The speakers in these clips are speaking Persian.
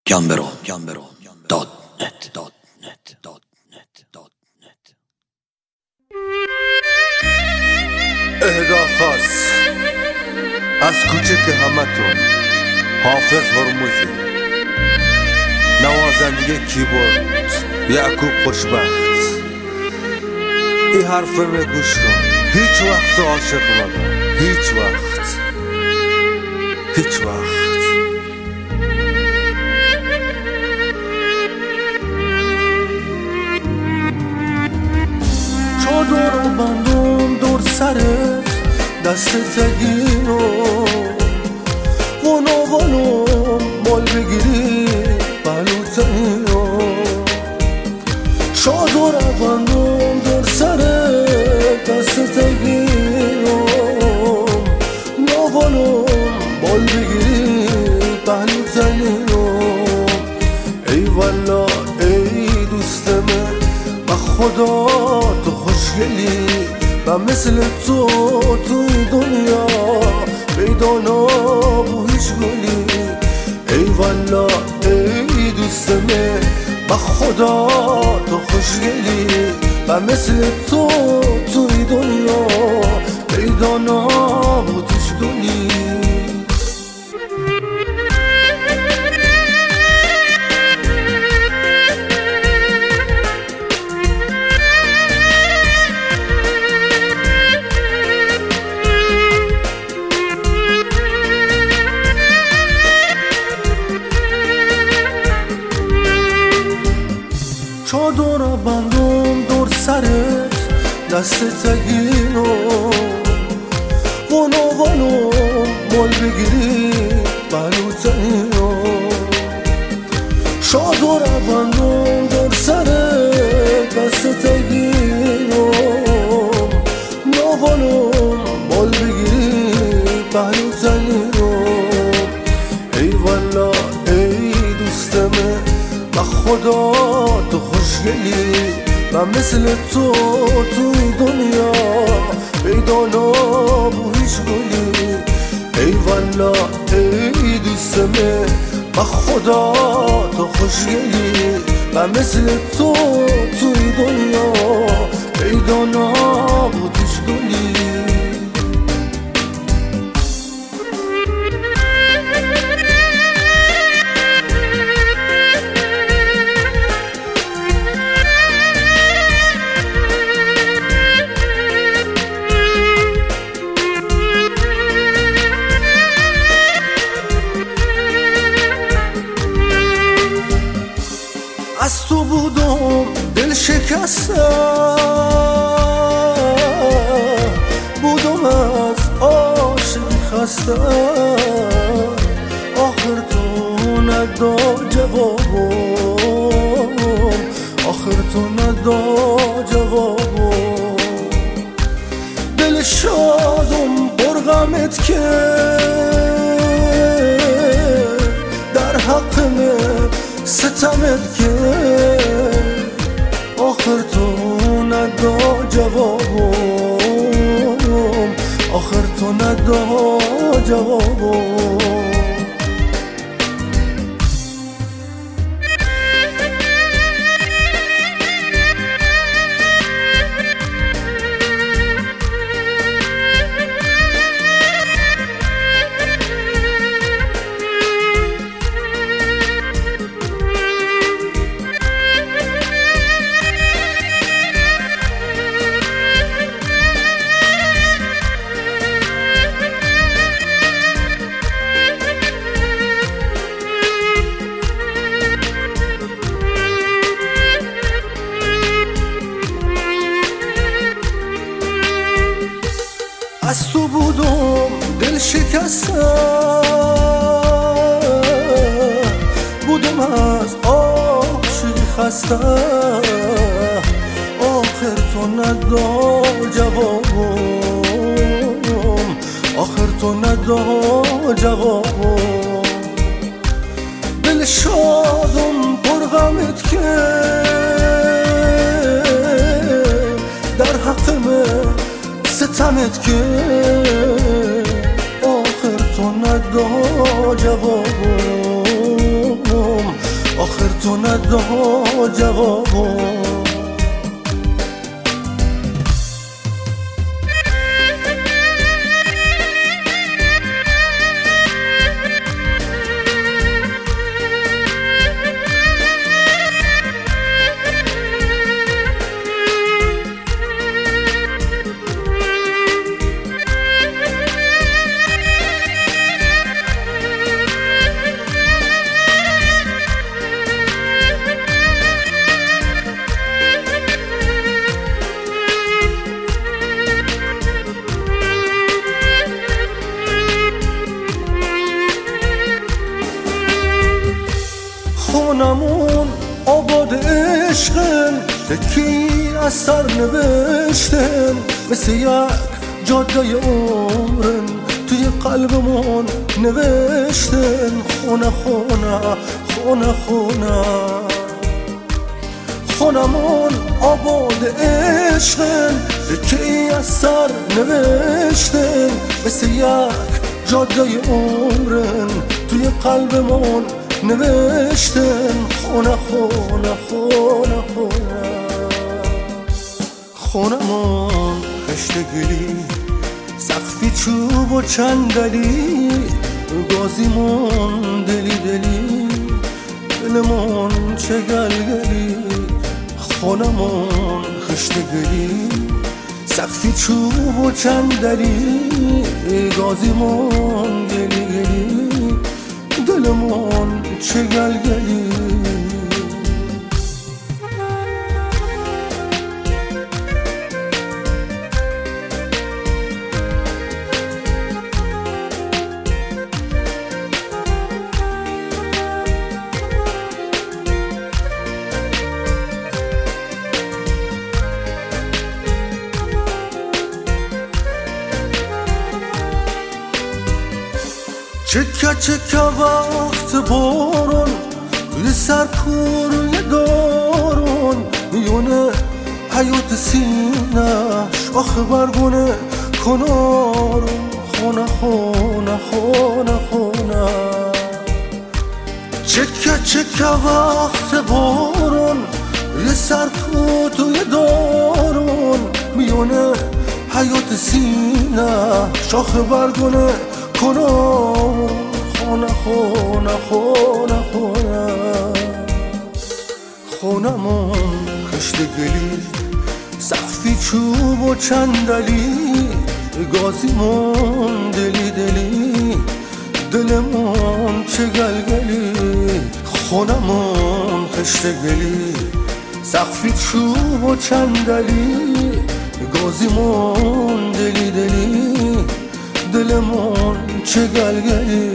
gambero.net اهدا خاص از کوچک همتون حافظ هرمزی، نوازنده کیبورد یعقوب خوشبخت. این حرف رو گوش کن، هیچ وقت عاشق نبا، هیچ وقت. چادر رو بندم دور سرت، دستت گیرو ونو مال بگیری بلوتنیو. چادر رو بندم دور سرت، دستت گیرو ونو مال بگیری بلوتنیو. ای والا ای دوست من، با خدا تو خوشگلی و مثل تو توی دنیا پیدا نبود هیچ گلی. ای والا ای دوست من، با خدا تو خوشگلی و مثل تو توی دنیا پیدا نبود هیچ گلی. چادر بندم دور سرت، دستت گیرو ونو مال بگیری بلوتنیو. چادر بندم دور سرت، دستت گیرو ونو مال بگیری بلوتنیو. ای والا ای دوست من، با خدا تو خوشگلی و مثل تو توی دنیا پیدا نبود هیچ گلی. ای والا ای دوست من، با خدا تو خوشگلی و مثل تو توی دنیا پیدا نبود هیچ گلی. از تو بودم دل شکسته، بودم از عاشقی خسته. آخر تو نداد جوابم، آخر تو نداد جوابم. دل شادم برغمت که در حق من ستمت که. آخر تو نداد جوابم، آخر تو نداد جوابم. از تو بودم دل شکسته، بودم از عاشقی خسته. آخر تو نداد جوابم، آخر تو نداد جوابم. دل شادم برغمت که در حق من ستمت که. آخر تو نداد جوابم، تو نداد جوابو. خونمون آباد عشقن، تکی از سر نوشتن، مثل یک جاده عمرن توی قلبمون نوشتن. خونه خونه خونه خونه خونمون آباد عشقن، تکی از سر نوشتن، مثل یک جاده عمرن توی قلبمون نوشتن. خونه خونه خونه خونه خونمون خشت گلی، سقفی چوب و چندلی، گازیمون دلی دلی، دلمون چه گلگلی. خونمون خشت گلی، سقفی چوب و چندلی، گازیمون دلی گلی، دلمون چه گلگلی. چکه چکه وقت بارون، توی سرکوروی دارون، میونه حیات سینش آخه برگونه کنارون. خونه خونه خونه خونه چکه چکه وقت بارون، توی سرکوروی دارون، میونه حیات سینش آخه برگونه کنار. خونه خونه خونه خونه خونمون خشت گلی، سقفی چوب و چندلی، گازیمون دلی دلی، دلمون چه گلگلی. خونمون خشت گلی، سقفی چوب و چندلی، گازیمون دلی دلی، دلمون چه گلگلی.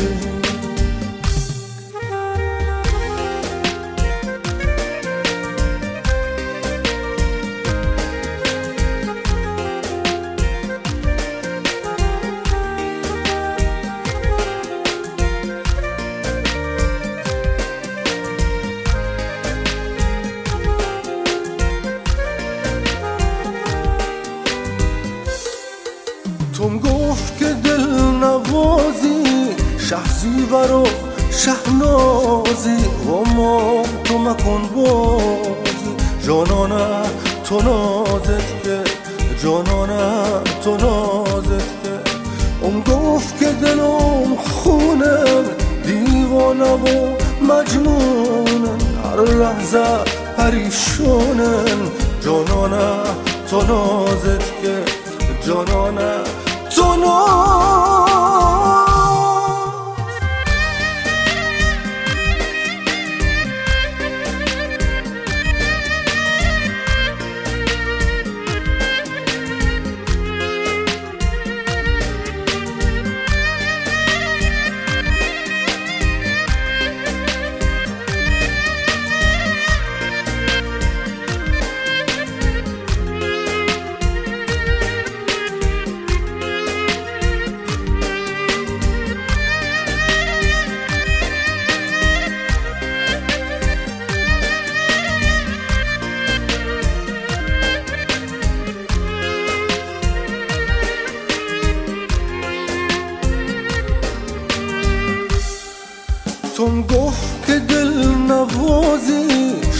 توم گفت که دل نوازی، شهزیور و شهنازی، و ما تو مکن بازی. جانانه تو نازت که، جانانه تو نازت که. اون گفت که دلم خونم، دیوانه و مجنونم، هر لحظه پریشونم. جانانه تو نازت که، جانانه تو نازت.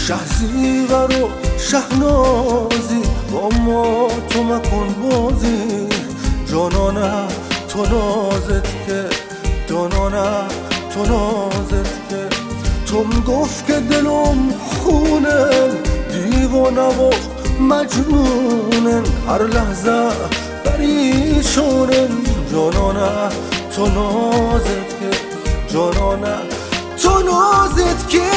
شهزیور و شهنازی با ما تو مکن بازی جانانه تو نازت که جانانه تو نازت که توم گفت که دلم خونن دیوانه و مجنونن هر لحظه پریشونن جانانه تو نازت که جانانه تو نازت که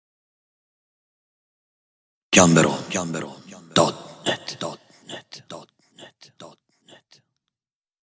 Gambero.net